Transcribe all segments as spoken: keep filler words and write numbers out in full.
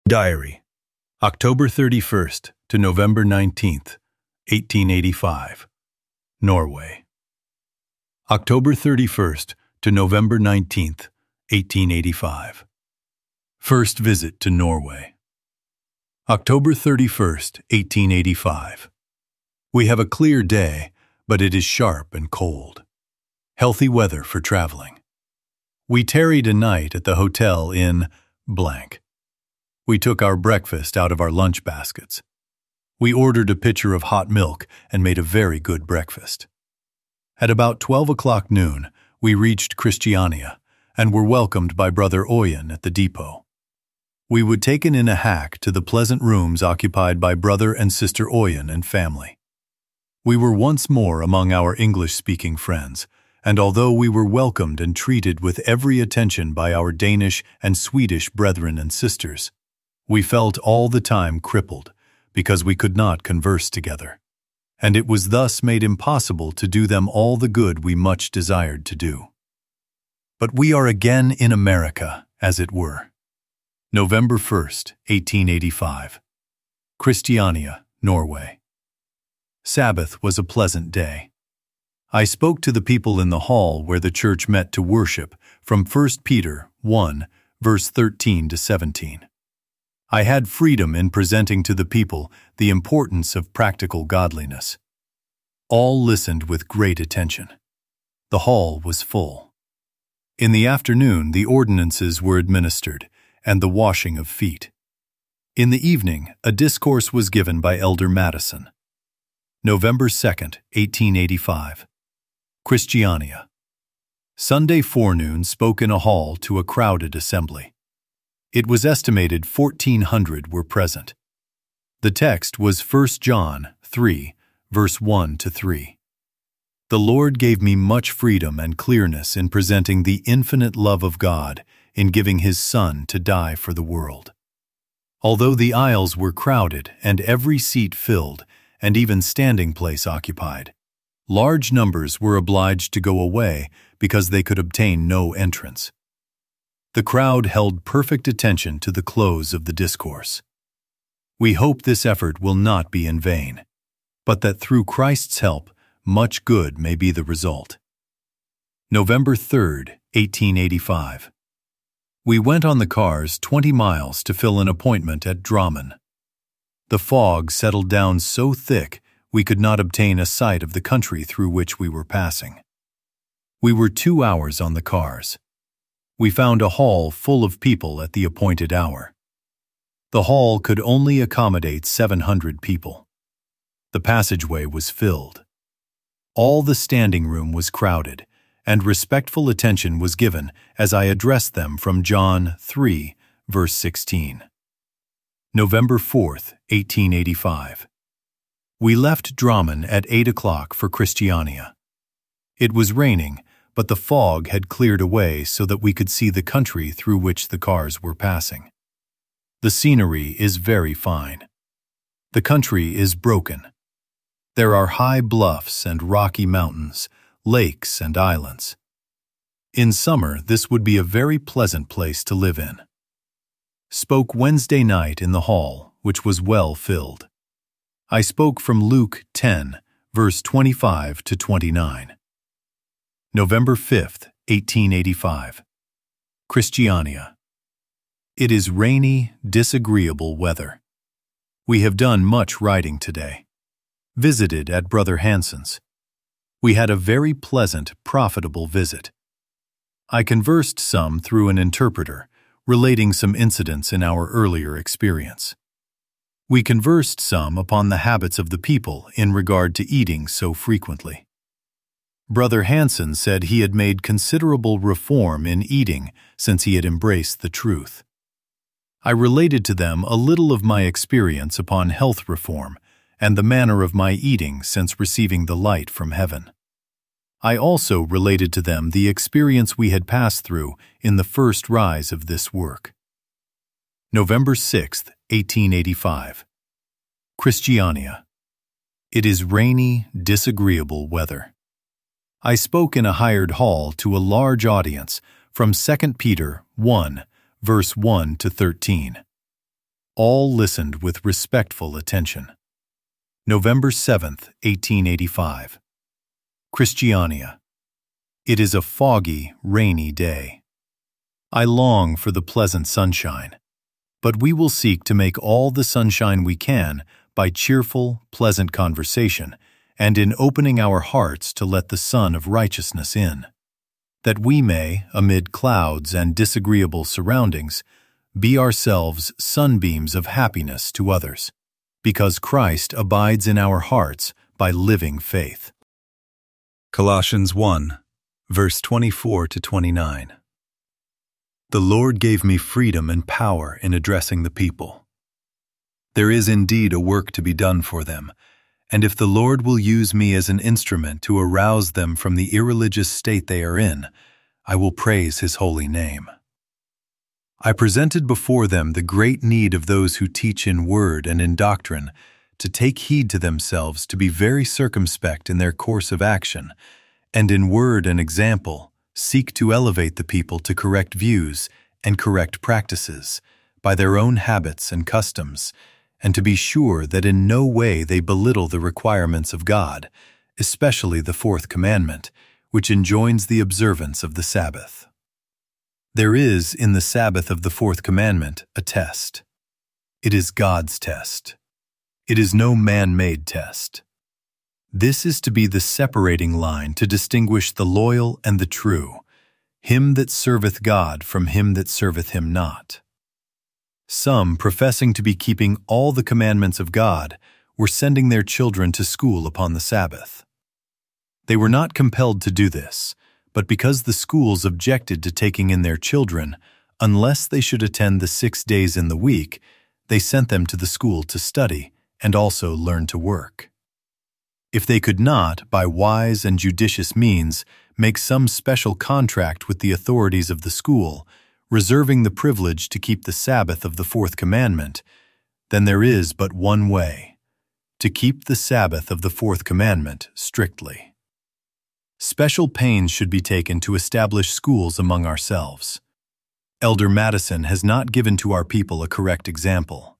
Diary, October thirty-first to November nineteenth, eighteen eighty-five, Norway. October thirty-first to November nineteenth, eighteen eighty-five. First visit to Norway. October thirty-first, eighteen eighty-five. We have a clear day, but it is sharp and cold. Healthy weather for traveling. We tarried a night at the hotel in blank. We took our breakfast out of our lunch baskets. We ordered a pitcher of hot milk and made a very good breakfast. At about twelve o'clock noon, we reached Christiania and were welcomed by Brother Oyen at the depot. We were taken in a hack to the pleasant rooms occupied by Brother and Sister Oyen and family. We were once more among our English-speaking friends, and although we were welcomed and treated with every attention by our Danish and Swedish brethren and sisters, we felt all the time crippled because we could not converse together, and it was thus made impossible to do them all the good we much desired to do. But we are again in America, as it were. November first, eighteen eighty-five. Christiania, Norway. Sabbath was a pleasant day. I spoke to the people in the hall where the church met to worship from First Peter one, verse thirteen to seventeen. I had freedom in presenting to the people the importance of practical godliness. All listened with great attention. The hall was full. In the afternoon, the ordinances were administered and the washing of feet. In the evening, a discourse was given by Elder Madison. November second, eighteen eighty-five. Christiania. Sunday forenoon spoke in a hall to a crowded assembly. It was estimated fourteen hundred were present. The text was First John three, verse one to three. The Lord gave me much freedom and clearness in presenting the infinite love of God in giving His Son to die for the world. Although the aisles were crowded and every seat filled and even standing place occupied, large numbers were obliged to go away because they could obtain no entrance. The crowd held perfect attention to the close of the discourse. We hope this effort will not be in vain, but that through Christ's help, much good may be the result. November third, eighteen eighty-five. We went on the cars twenty miles to fill an appointment at Drammen. The fog settled down so thick we could not obtain a sight of the country through which we were passing. We were two hours on the cars. We found a hall full of people at the appointed hour. The hall could only accommodate seven hundred people. The passageway was filled. All the standing room was crowded, and respectful attention was given as I addressed them from John three, verse sixteen. November fourth, eighteen eighty-five. We left Drammen at eight o'clock for Christiania. It was raining, but the fog had cleared away so that we could see the country through which the cars were passing. The scenery is very fine. The country is broken. There are high bluffs and rocky mountains, lakes and islands. In summer, this would be a very pleasant place to live in. Spoke Wednesday night in the hall, which was well filled. I spoke from Luke ten, verse twenty-five to twenty-nine. November fifth, eighteen eighty-five. Christiania. It is rainy, disagreeable weather. We have done much riding today. Visited at Brother Hansen's. We had a very pleasant, profitable visit. I conversed some through an interpreter, relating some incidents in our earlier experience. We conversed some upon the habits of the people in regard to eating so frequently. Brother Hansen said he had made considerable reform in eating since he had embraced the truth. I related to them a little of my experience upon health reform and the manner of my eating since receiving the light from heaven. I also related to them the experience we had passed through in the first rise of this work. November sixth, eighteen eighty-five. Christiania. It is rainy, disagreeable weather. I spoke in a hired hall to a large audience from Second Peter one, verse one to thirteen. All listened with respectful attention. November seventh, eighteen eighty-five. Christiania. It is a foggy, rainy day. I long for the pleasant sunshine, but we will seek to make all the sunshine we can by cheerful, pleasant conversation and in opening our hearts to let the sun of righteousness in, that we may, amid clouds and disagreeable surroundings, be ourselves sunbeams of happiness to others, because Christ abides in our hearts by living faith. Colossians one, verse twenty-four to twenty-nine. The Lord gave me freedom and power in addressing the people. There is indeed a work to be done for them, and if the Lord will use me as an instrument to arouse them from the irreligious state they are in, I will praise His holy name. I presented before them the great need of those who teach in word and in doctrine to take heed to themselves to be very circumspect in their course of action, and in word and example seek to elevate the people to correct views and correct practices by their own habits and customs, and to be sure that in no way they belittle the requirements of God, especially the fourth commandment, which enjoins the observance of the Sabbath. There is in the Sabbath of the fourth commandment a test. It is God's test. It is no man-made test. This is to be the separating line to distinguish the loyal and the true, him that serveth God from him that serveth him not. Some, professing to be keeping all the commandments of God, were sending their children to school upon the Sabbath. They were not compelled to do this, but because the schools objected to taking in their children, unless they should attend the six days in the week, they sent them to the school to study and also learn to work. If they could not, by wise and judicious means, make some special contract with the authorities of the school, reserving the privilege to keep the Sabbath of the fourth commandment, then there is but one way, to keep the Sabbath of the fourth commandment strictly. Special pains should be taken to establish schools among ourselves. Elder Madison has not given to our people a correct example.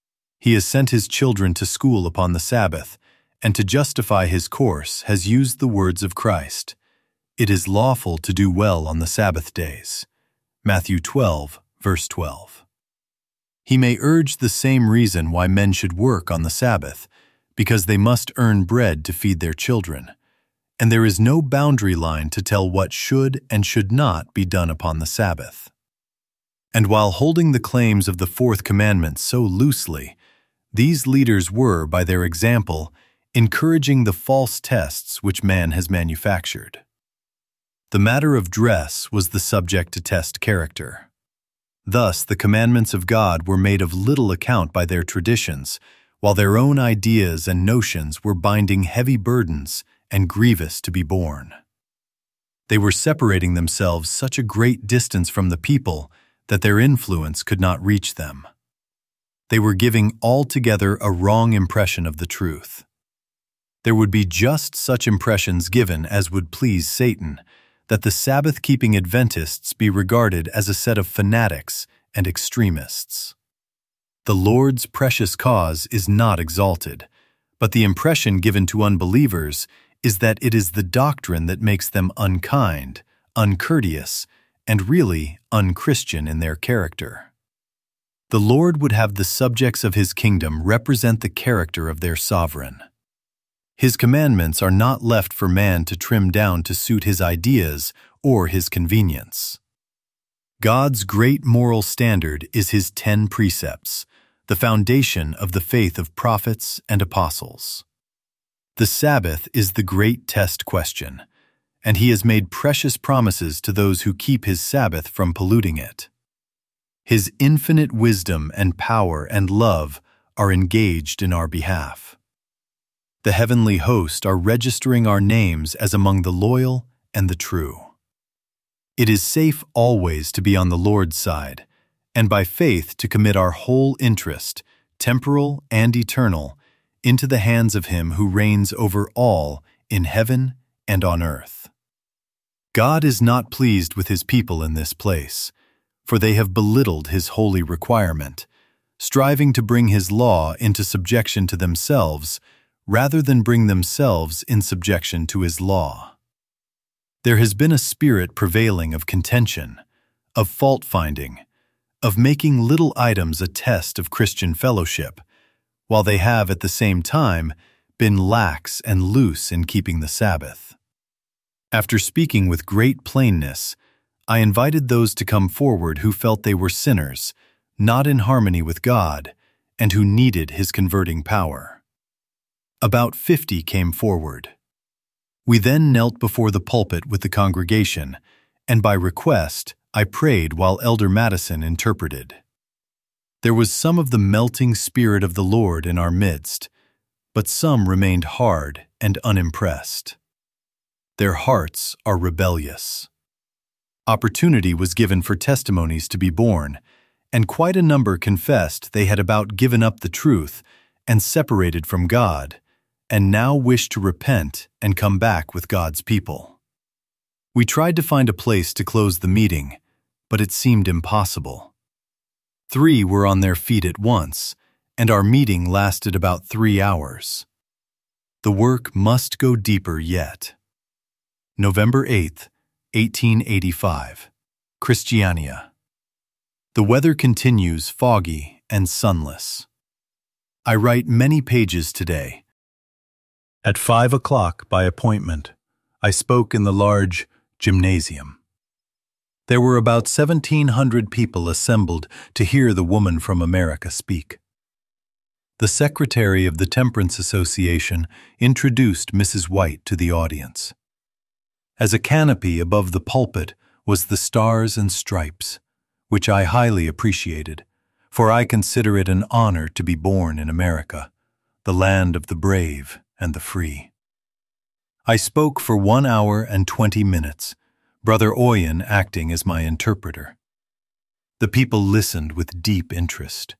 He has sent his children to school upon the Sabbath, and to justify his course has used the words of Christ, "It is lawful to do well on the Sabbath days." Matthew twelve, verse twelve. He may urge the same reason why men should work on the Sabbath, because they must earn bread to feed their children, and there is no boundary line to tell what should and should not be done upon the Sabbath. And while holding the claims of the fourth commandment so loosely, these leaders were, by their example, encouraging the false tests which man has manufactured. The matter of dress was the subject to test character. Thus, the commandments of God were made of little account by their traditions, while their own ideas and notions were binding heavy burdens and grievous to be borne. They were separating themselves such a great distance from the people that their influence could not reach them. They were giving altogether a wrong impression of the truth. There would be just such impressions given as would please Satan, that the Sabbath-keeping Adventists be regarded as a set of fanatics and extremists. The Lord's precious cause is not exalted, but the impression given to unbelievers is that it is the doctrine that makes them unkind, uncourteous, and really unchristian in their character. The Lord would have the subjects of His kingdom represent the character of their sovereign. His commandments are not left for man to trim down to suit his ideas or his convenience. God's great moral standard is His ten precepts, the foundation of the faith of prophets and apostles. The Sabbath is the great test question, and He has made precious promises to those who keep His Sabbath from polluting it. His infinite wisdom and power and love are engaged in our behalf. The heavenly host are registering our names as among the loyal and the true. It is safe always to be on the Lord's side, and by faith to commit our whole interest, temporal and eternal, into the hands of Him who reigns over all in heaven and on earth. God is not pleased with His people in this place, for they have belittled His holy requirement, striving to bring his law into subjection to themselves, rather than bring themselves in subjection to his law. There has been a spirit prevailing of contention, of fault-finding, of making little items a test of Christian fellowship, while they have at the same time been lax and loose in keeping the Sabbath. After speaking with great plainness, I invited those to come forward who felt they were sinners, not in harmony with God, and who needed his converting power. About fifty came forward. We then knelt before the pulpit with the congregation, and by request, I prayed while Elder Madison interpreted. There was some of the melting Spirit of the Lord in our midst, but some remained hard and unimpressed. Their hearts are rebellious. Opportunity was given for testimonies to be borne, and quite a number confessed they had about given up the truth and separated from God, and now wished to repent and come back with God's people. We tried to find a place to close the meeting, but it seemed impossible. Three were on their feet at once, and our meeting lasted about three hours. The work must go deeper yet. November eighth, eighteen eighty-five, Christiania. The weather continues foggy and sunless. I write many pages today. At five o'clock by appointment, I spoke in the large gymnasium. There were about seventeen hundred people assembled to hear the woman from America speak. The secretary of the Temperance Association introduced Missus White to the audience. As a canopy above the pulpit was the Stars and Stripes, which I highly appreciated, for I consider it an honor to be born in America, the land of the brave and the free. I spoke for one hour and twenty minutes, Brother Oyen acting as my interpreter. The people listened with deep interest.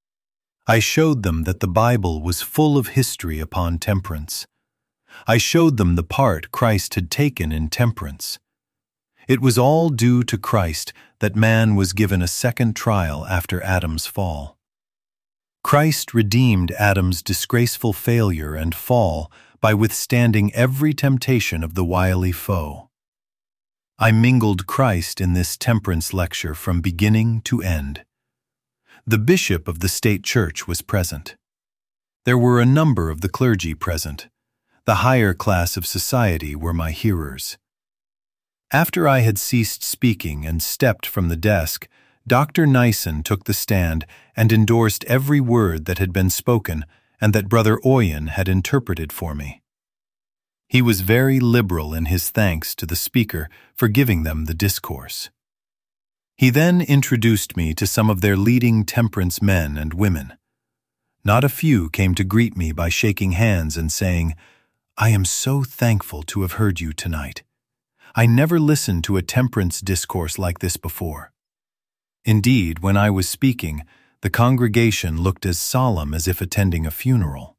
I showed them that the Bible was full of history upon temperance. I showed them the part Christ had taken in temperance. It was all due to Christ that man was given a second trial after Adam's fall. Christ redeemed Adam's disgraceful failure and fall by withstanding every temptation of the wily foe. I mingled Christ in this temperance lecture from beginning to end. The bishop of the state church was present. There were a number of the clergy present. The higher class of society were my hearers. After I had ceased speaking and stepped from the desk, Doctor Nyssen took the stand and endorsed every word that had been spoken and that Brother Oyen had interpreted for me. He was very liberal in his thanks to the speaker for giving them the discourse. He then introduced me to some of their leading temperance men and women. Not a few came to greet me by shaking hands and saying, "I am so thankful to have heard you tonight. I never listened to a temperance discourse like this before." Indeed, when I was speaking, the congregation looked as solemn as if attending a funeral.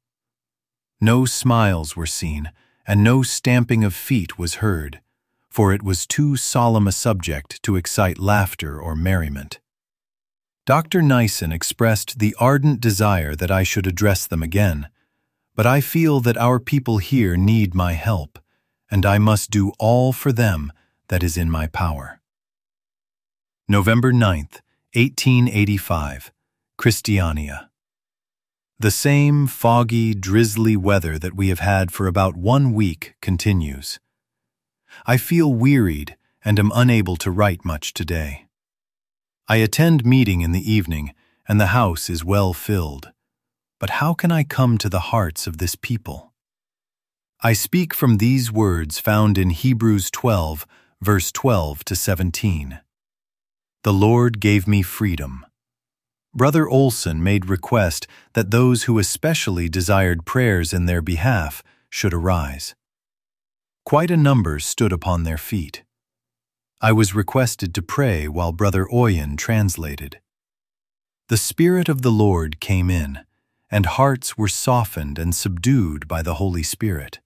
No smiles were seen, and no stamping of feet was heard, for it was too solemn a subject to excite laughter or merriment. Doctor Nyssen expressed the ardent desire that I should address them again, but I feel that our people here need my help, and I must do all for them that is in my power. November ninth, eighteen eighty-five, Christiania. The same foggy, drizzly weather that we have had for about one week continues. I feel wearied and am unable to write much today. I attend meeting in the evening, and the house is well filled. But how can I come to the hearts of this people? I speak from these words found in Hebrews twelve, verse twelve to seventeen. The Lord gave me freedom. Brother Olson made request that those who especially desired prayers in their behalf should arise. Quite a number stood upon their feet. I was requested to pray while Brother Oyen translated. The Spirit of the Lord came in, and hearts were softened and subdued by the Holy Spirit.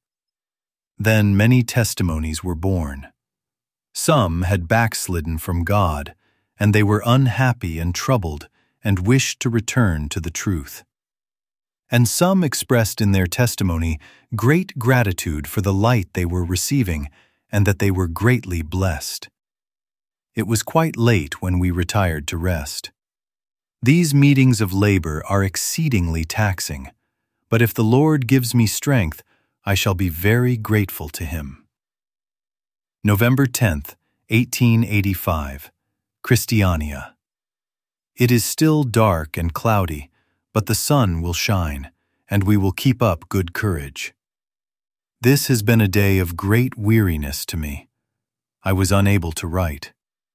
Then many testimonies were born. Some had backslidden from God, and they were unhappy and troubled, and wished to return to the truth. And some expressed in their testimony great gratitude for the light they were receiving and that they were greatly blessed. It was quite late when we retired to rest. These meetings of labor are exceedingly taxing, but if the Lord gives me strength, I shall be very grateful to Him. November tenth, eighteen eighty-five, Christiania. It is still dark and cloudy, but the sun will shine, and we will keep up good courage. This has been a day of great weariness to me. I was unable to write.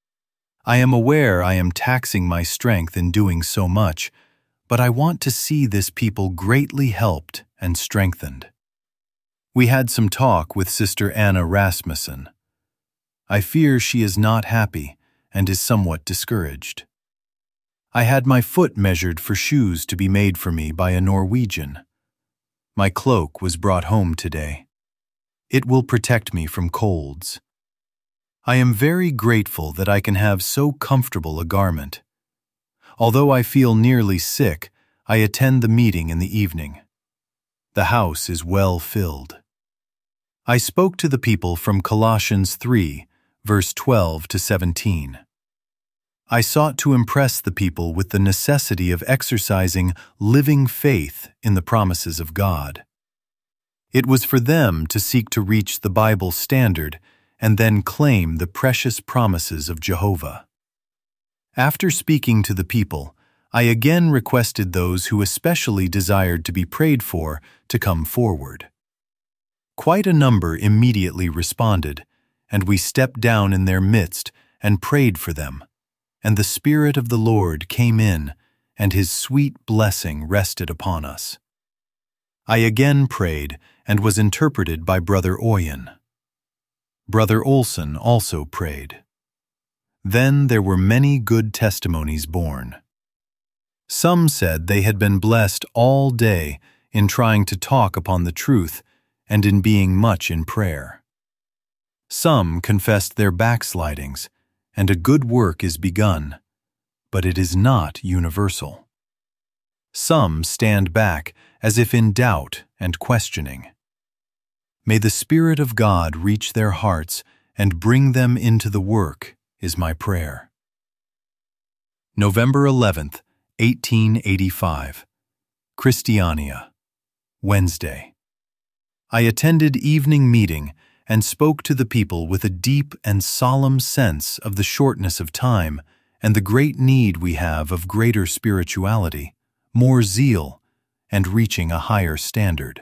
I am aware I am taxing my strength in doing so much, but I want to see this people greatly helped and strengthened. We had some talk with Sister Anna Rasmussen. I fear she is not happy and is somewhat discouraged. I had my foot measured for shoes to be made for me by a Norwegian. My cloak was brought home today. It will protect me from colds. I am very grateful that I can have so comfortable a garment. Although I feel nearly sick, I attend the meeting in the evening. The house is well filled. I spoke to the people from Colossians three, verse twelve to seventeen. I sought to impress the people with the necessity of exercising living faith in the promises of God. It was for them to seek to reach the Bible standard and then claim the precious promises of Jehovah. After speaking to the people, I again requested those who especially desired to be prayed for to come forward. Quite a number immediately responded, and we stepped down in their midst and prayed for them. And the Spirit of the Lord came in, and His sweet blessing rested upon us. I again prayed and was interpreted by Brother Oyen. Brother Olson also prayed. Then there were many good testimonies born. Some said they had been blessed all day in trying to talk upon the truth and in being much in prayer. Some confessed their backslidings, and a good work is begun, but it is not universal. Some stand back as if in doubt and questioning. May the Spirit of God reach their hearts and bring them into the work, is my prayer. November eleventh, eighteen eighty-five, Christiania, Wednesday. I attended evening meeting and spoke to the people with a deep and solemn sense of the shortness of time and the great need we have of greater spirituality, more zeal, and reaching a higher standard.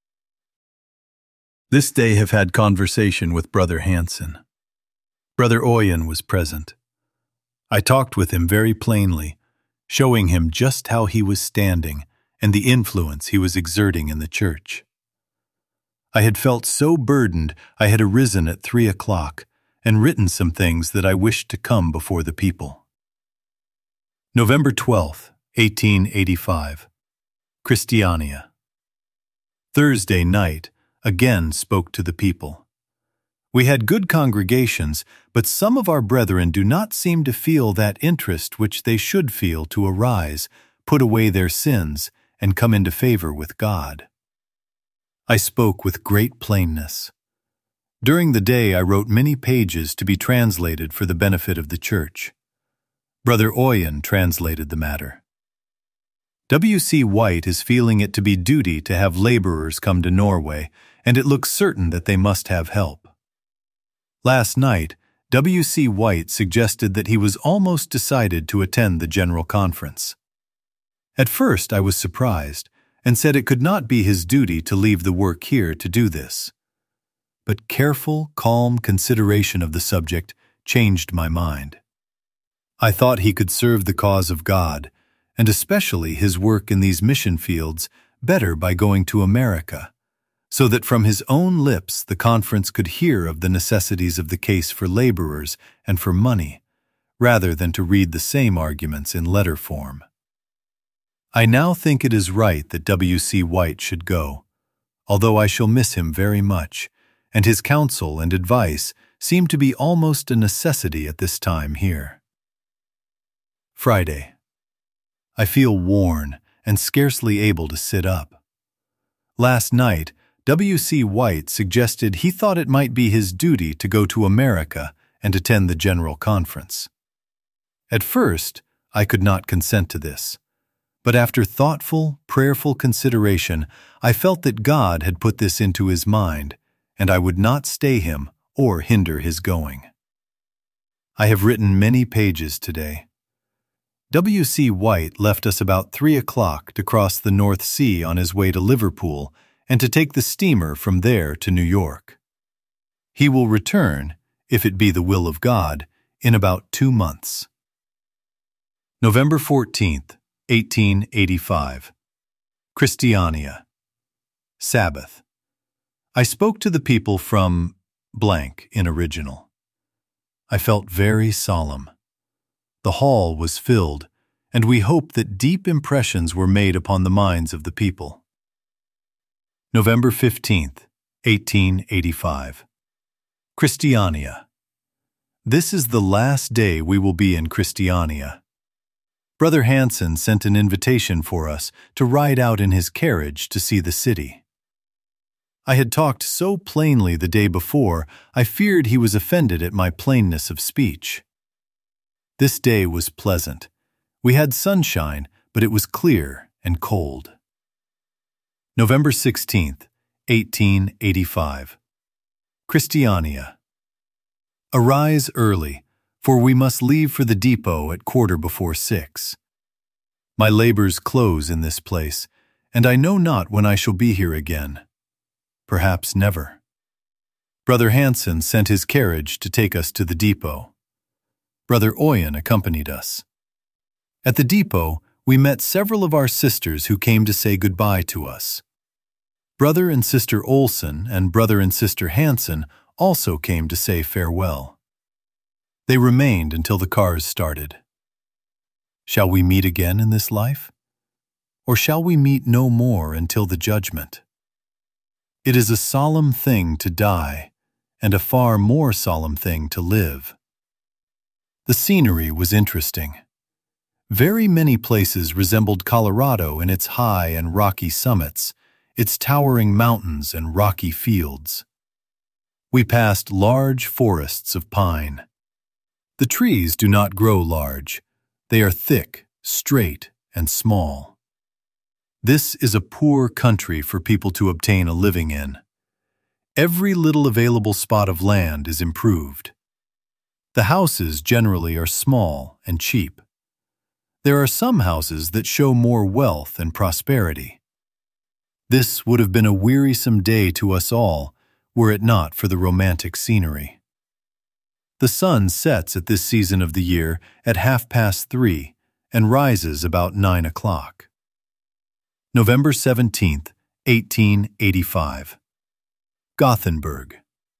This day have had conversation with Brother Hansen. Brother Oyen was present. I talked with him very plainly, showing him just how he was standing and the influence he was exerting in the church. I had felt so burdened I had arisen at three o'clock and written some things that I wished to come before the people. November twelfth, eighteen eighty-five, Christiania. Thursday night, again spoke to the people. We had good congregations, but some of our brethren do not seem to feel that interest which they should feel to arise, put away their sins, and come into favor with God. I spoke with great plainness. During the day I wrote many pages to be translated for the benefit of the church. Brother Oyen translated the matter. W C White is feeling it to be duty to have laborers come to Norway, and it looks certain that they must have help. Last night, W C White suggested that he was almost decided to attend the General Conference. At first I was surprised, and said it could not be his duty to leave the work here to do this. But careful, calm consideration of the subject changed my mind. I thought he could serve the cause of God, and especially his work in these mission fields, better by going to America, so that from his own lips the conference could hear of the necessities of the case for laborers and for money, rather than to read the same arguments in letter form. I now think it is right that W C White should go, although I shall miss him very much, and his counsel and advice seem to be almost a necessity at this time here. Friday. I feel worn and scarcely able to sit up. Last night, W C White suggested he thought it might be his duty to go to America and attend the General Conference. At first, I could not consent to this, but after thoughtful, prayerful consideration, I felt that God had put this into his mind, and I would not stay him or hinder his going. I have written many pages today. W C White left us about three o'clock to cross the North Sea on his way to Liverpool and to take the steamer from there to New York. He will return, if it be the will of God, in about two months. November fourteenth, eighteen eighty-five. Christiania. Sabbath. I spoke to the people from blank in original. I felt very solemn. The hall was filled, and we hoped that deep impressions were made upon the minds of the people. November fifteenth, eighteen eighty-five. Christiania. This is the last day we will be in Christiania. Brother Hansen sent an invitation for us to ride out in his carriage to see the city. I had talked so plainly the day before, I feared he was offended at my plainness of speech. This day was pleasant. We had sunshine, but it was clear and cold. November sixteenth, eighteen eighty-five. Christiania. Arise early, for we must leave for the depot at quarter before six. My labors close in this place, and I know not when I shall be here again. Perhaps never. Brother Hansen sent his carriage to take us to the depot. Brother Oyen accompanied us. At the depot, we met several of our sisters who came to say goodbye to us. Brother and Sister Olson and Brother and Sister Hansen also came to say farewell. They remained until the cars started. Shall we meet again in this life? Or shall we meet no more until the judgment? It is a solemn thing to die, and a far more solemn thing to live. The scenery was interesting. Very many places resembled Colorado in its high and rocky summits, its towering mountains and rocky fields. We passed large forests of pine. The trees do not grow large. They are thick, straight, and small. This is a poor country for people to obtain a living in. Every little available spot of land is improved. The houses generally are small and cheap. There are some houses that show more wealth and prosperity. This would have been a wearisome day to us all, were it not for the romantic scenery. The sun sets at this season of the year at half past three and rises about nine o'clock. November seventeenth, eighteen eighty-five. Gothenburg.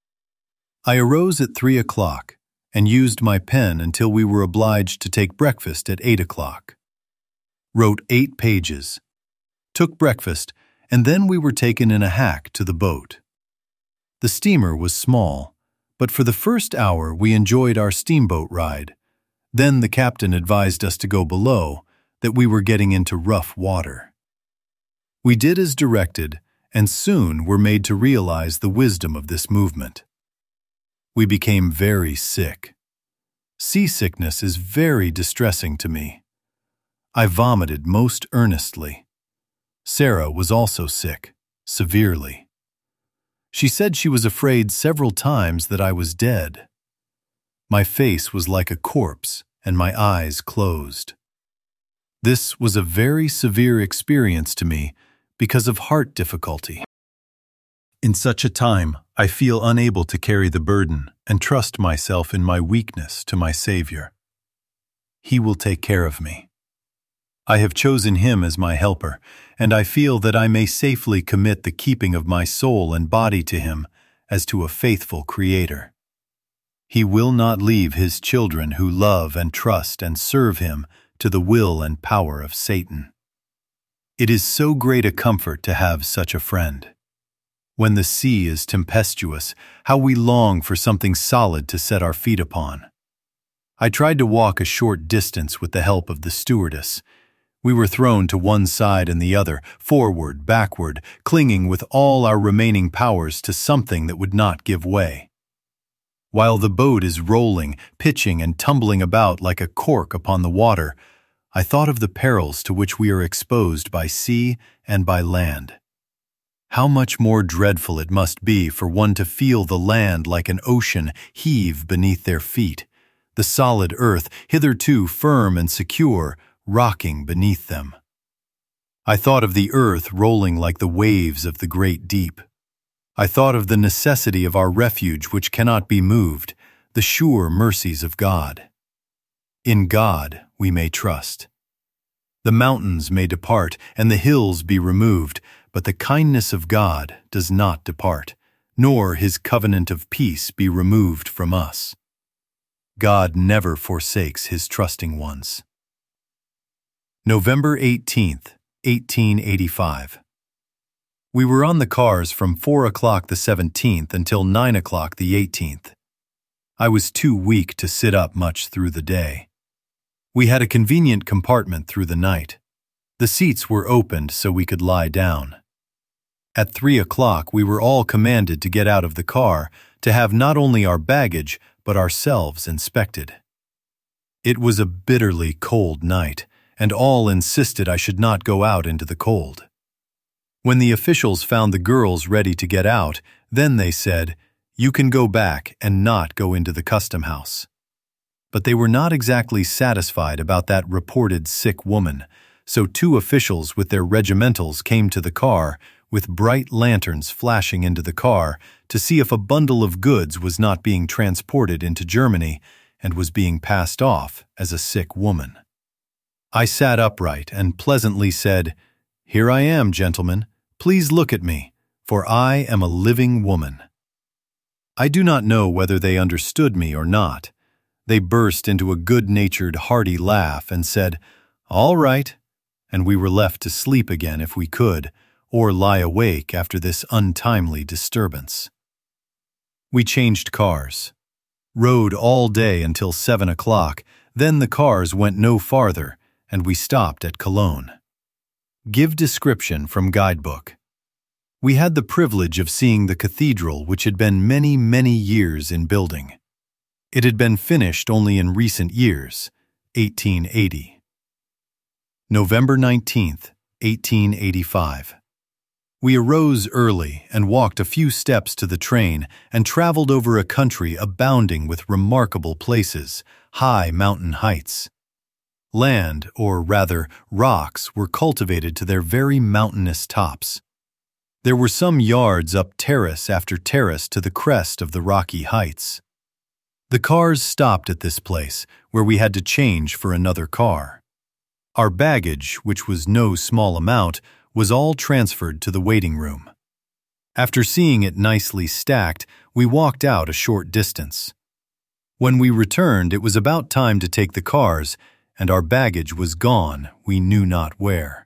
I arose at three o'clock and used my pen until we were obliged to take breakfast at eight o'clock. Wrote eight pages. Took breakfast, and then we were taken in a hack to the boat. The steamer was small, but for the first hour we enjoyed our steamboat ride. Then the captain advised us to go below, that we were getting into rough water. We did as directed, and soon were made to realize the wisdom of this movement. We became very sick. Seasickness is very distressing to me. I vomited most earnestly. Sarah was also sick, severely. She said she was afraid several times that I was dead. My face was like a corpse, and my eyes closed. This was a very severe experience to me because of heart difficulty. In such a time, I feel unable to carry the burden and trust myself in my weakness to my Savior. He will take care of me. I have chosen Him as my helper, and I feel that I may safely commit the keeping of my soul and body to Him as to a faithful Creator. He will not leave His children who love and trust and serve Him to the will and power of Satan. It is so great a comfort to have such a friend. When the sea is tempestuous, how we long for something solid to set our feet upon. I tried to walk a short distance with the help of the stewardess. We were thrown to one side and the other, forward, backward, clinging with all our remaining powers to something that would not give way. While the boat is rolling, pitching, and tumbling about like a cork upon the water, I thought of the perils to which we are exposed by sea and by land. How much more dreadful it must be for one to feel the land like an ocean heave beneath their feet, the solid earth, hitherto firm and secure, rocking beneath them. I thought of the earth rolling like the waves of the great deep. I thought of the necessity of our refuge which cannot be moved, the sure mercies of God. In God we may trust. The mountains may depart and the hills be removed, but the kindness of God does not depart, nor his covenant of peace be removed from us. God never forsakes his trusting ones. November eighteenth, eighteen eighty-five. We were on the cars from four o'clock the seventeenth until nine o'clock the eighteenth. I was too weak to sit up much through the day. We had a convenient compartment through the night. The seats were opened so we could lie down. At three o'clock we were all commanded to get out of the car to have not only our baggage but ourselves inspected. It was a bitterly cold night, and all insisted I should not go out into the cold. When the officials found the girls ready to get out, then they said, "You can go back and not go into the custom house." But they were not exactly satisfied about that reported sick woman, so two officials with their regimentals came to the car with bright lanterns flashing into the car to see if a bundle of goods was not being transported into Germany and was being passed off as a sick woman. I sat upright and pleasantly said, "Here I am, gentlemen. Please look at me, for I am a living woman." I do not know whether they understood me or not. They burst into a good-natured, hearty laugh and said, "All right," and we were left to sleep again if we could, or lie awake after this untimely disturbance. We changed cars, rode all day until seven o'clock, then the cars went no farther, and we stopped at Cologne. Give description from guidebook. We had the privilege of seeing the cathedral which had been many, many years in building. It had been finished only in recent years, eighteen eighty. November nineteenth, eighteen eighty-five. We arose early and walked a few steps to the train and traveled over a country abounding with remarkable places, high mountain heights. Land, or rather rocks, were cultivated to their very mountainous tops. There were some yards up terrace after terrace to the crest of the rocky heights. The cars stopped at this place, where we had to change for another car. Our baggage, which was no small amount, was all transferred to the waiting room. After seeing it nicely stacked, we walked out a short distance. When we returned, it was about time to take the cars, and our baggage was gone, we knew not where.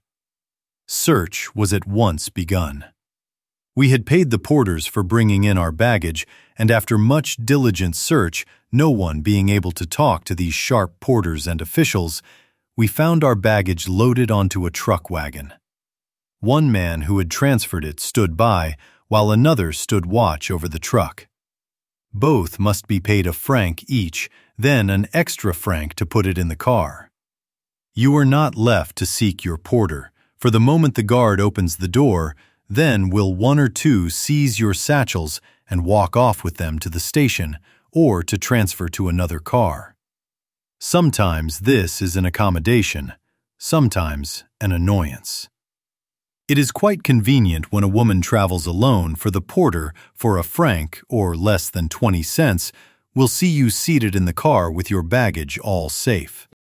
Search was at once begun. We had paid the porters for bringing in our baggage, and after much diligent search, no one being able to talk to these sharp porters and officials, we found our baggage loaded onto a truck wagon. One man who had transferred it stood by, while another stood watch over the truck. Both must be paid a franc each, then an extra franc to put it in the car. You are not left to seek your porter, for the moment the guard opens the door, then will one or two seize your satchels and walk off with them to the station or to transfer to another car. Sometimes this is an accommodation, sometimes an annoyance. It is quite convenient when a woman travels alone for the porter for a franc or less than twenty cents will see you seated in the car with your baggage all safe.